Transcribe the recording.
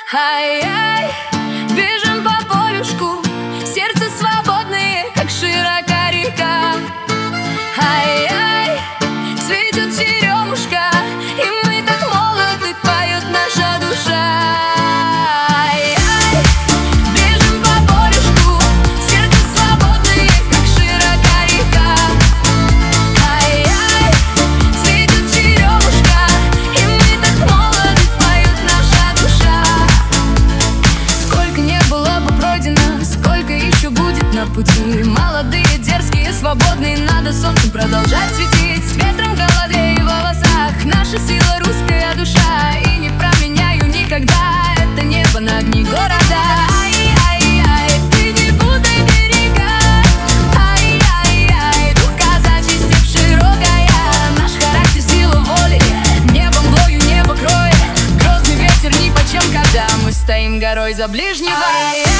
Ай-яй, бежим по полюшку, сердце свободные, как широка река. Ай-яй, цветет черемушка, и мы так молоды, поет наша душа. Ай-яй, бежим по полюшку, сердце свободные, как широка река. Ай-яй, цветет черемушка, и мы так молоды, поет наша душа. Сколько не было бы пройдено, сколько еще будет на пути. Молодые, дерзкие, свободные, надо солнцем продолжать светить. С ветром в голове и в волосах наша сила, русская душа. И не променяю никогда это небо на огни города. Ай-яй-яй, ты не путай берега. Ай-яй-яй, дух казачий, степь широкая. Наш характер, сила воли, небом глою, небо кроет. Грозный ветер нипочем, когда мы стоим горой за ближнего.